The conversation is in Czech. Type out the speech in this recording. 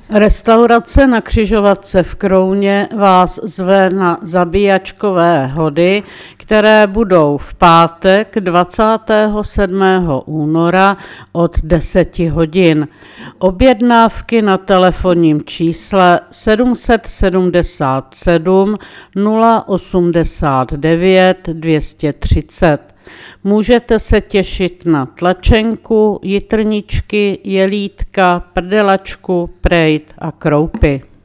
Restaurace na křižovatce v Krouně vás zve na zabíjačkové hody, které budou v pátek 27. února od 10 hodin. Objednávky na telefonním čísle 777 089 230. Můžete se těšit na tlačenku, jitrničky, jelítka, prdelačku, prejt a kroupy.